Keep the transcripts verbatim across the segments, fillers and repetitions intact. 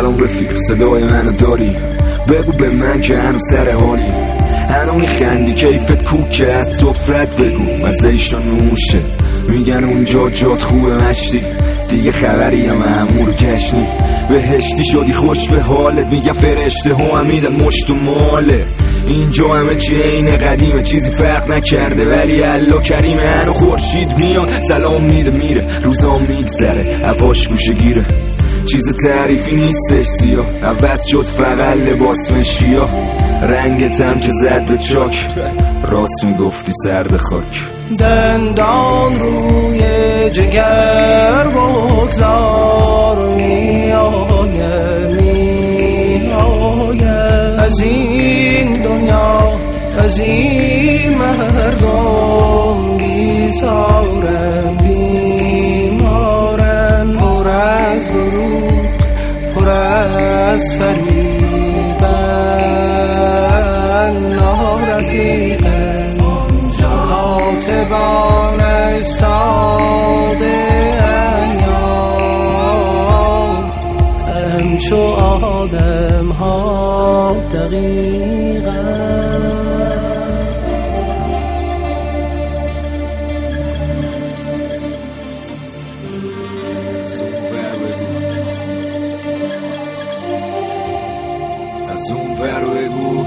سلام رفیق، صدای منو داری؟ بگو به من که هنو سر حالی، هنو میخندی کیفت کوکه، از سفرت بگو مزه‌اش نوشه. میگن اونجا جات خوبه مشتی، دیگه خبری هم امور کشنی. بهشتی شدی خوش به حالت، میگن فرشته ها هم میدن مشت و ماله. اینجا همه چی عین قدیمه، چیزی فرق نکرده ولی الله کریمه. هنو خورشید میاد سلام میده میره، روزا میگذره هواش گوشه گیره. چیز تعریفی نیستش سیاه، عوض شد فقط لباس مشیا. رنگت هم که زد به چاک، راست میگفتی سرد خاک. دندان روی جگر بگذار، میآیه میآیه از این دنیا، از این مردم. بیزارم بیمارم، پر از دروغ پر از فریبن. نارفیقم کاتبان ساده ایام، همچو آدم ها دقیقا. از اون ور بگو،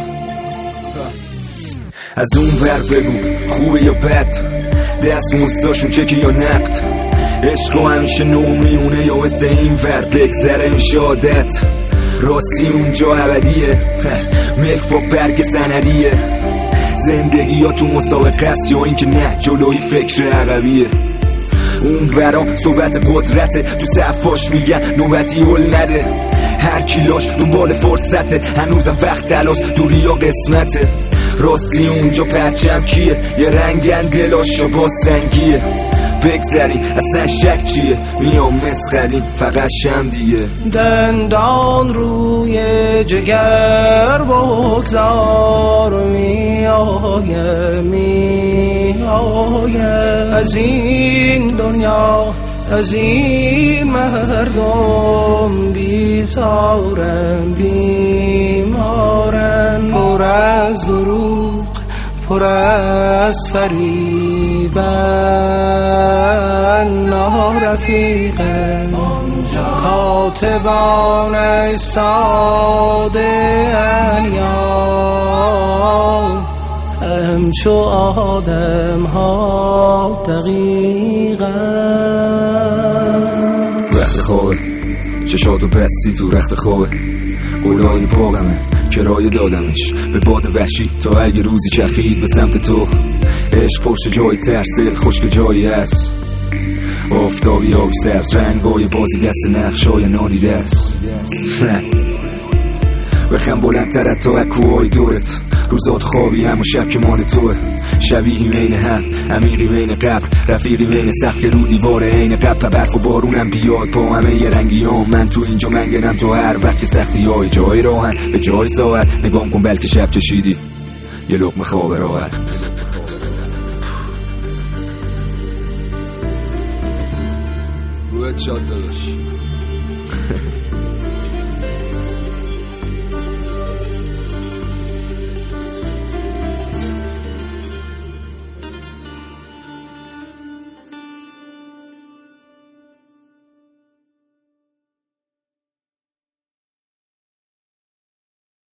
از اون ور بگو خوبه یا بد، دست مستاشون چکی یا نقد. عشق و همیشه نو میونه یا مثل این ور بگذره میشه عادت. راستی اونجا ابدیه، ملک با برگ سندیه. زندگی یا تو مسابقه است یا این که نه جلوی فکر عقبیه. اون ورا صحبت قدرته، تو صفاش میگن نوبتی هل نده. هر کیلاش دنبال فرصته، هنوزم وقت تلاش دوری یا قسمته. راستی اونجا پرچم کیه، یه رنگن دلاش و با سنگیه. بگذاریم اصلا شک چیه، میام مسخریم فقط شم دیگه. دندان روی جگر بگذار، میآیه میآیه از این دنیا، از این مردم. بیزارم بیمارم، پر از دروغ پر از فریبن. نارفیقم کاتبان ساده ایام، همچو آدم ها دقیقا. رخت خوابه چشاتو پستی تو رخت خوابه، قولای پاقمه کرایه دادمش به باد وحشی تا اگه روزی چرخید به سمت تو. عشق پشت جای ترس، دل خشک جایی هست. آفتابی آبی سبز رنگای بازی دست نقشای نادیده است. بخم بلندتر از تو اکوهای دورت، روزات خوابی هم و شب که مال توه. شبیهی بین هم، عمیقی بین قبر، رفیقی بین سقف که رو دیوار عین قبر. برف و بارونم بیاد با همه یه رنگی هم، من تو اینجا منگرم تو هر وقت که سختی های جای راهن به جای ساعت. نگام کن بلکه شب چشیدی یه لقمه خواب راحت. رویت شاد داداش.